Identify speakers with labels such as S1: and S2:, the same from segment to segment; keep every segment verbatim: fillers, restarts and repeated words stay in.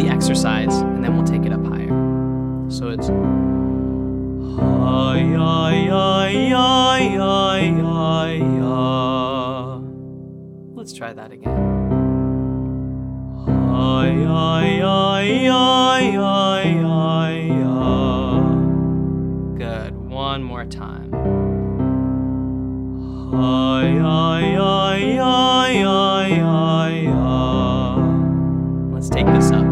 S1: the exercise, and then we'll take it up higher. So it's hi, hi, hi, hi, hi, hi, hi. Let's try that again. Hi, hi, hi, hi, hi, hi, hi. Good. One more time. Hi, hi, hi, hi, hi, hi, hi. Let's take this up.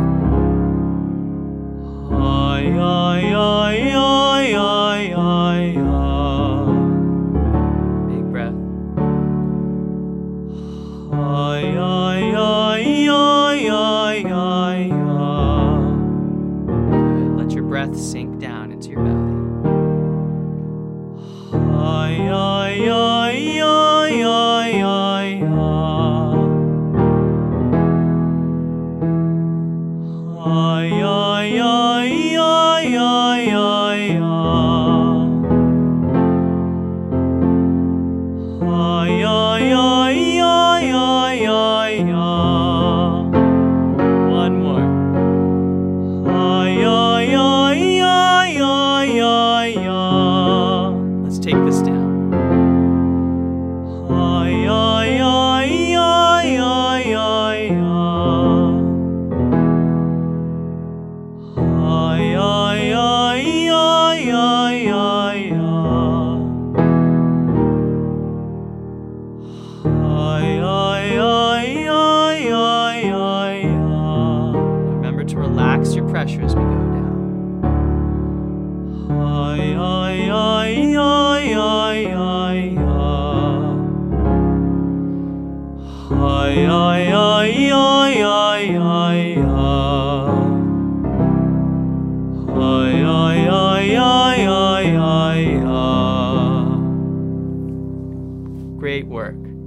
S1: Hi, hi, hi, hi, hi, hi, hi. Big breath. Hi, hi, hi, hi, hi, hi, hi. Good. Let your breath sink down into your belly. Hi, hi, hi, hi, hi, hi, hi. Hi, hi, hi, hi, hi, hi, hi. Hi, hi, hi, hi, hi, hi, hi. One more. Hi, hi, hi, hi, hi, hi, hi. Let's take this down. Hi, hi, hi, hi, hi, hi, hi. Hi, hi, hi, hi, hi, hi, hi. Hi, hi, hi, hi, hi, hi, hi. Remember to relax your pressure as we go down. Hi, hi, hi, hi, hi, hi, hi. Hi, hi, hi, hi, hi, hi, hi. Hi, hi, hi, hi, hi, hi, hi. Great work.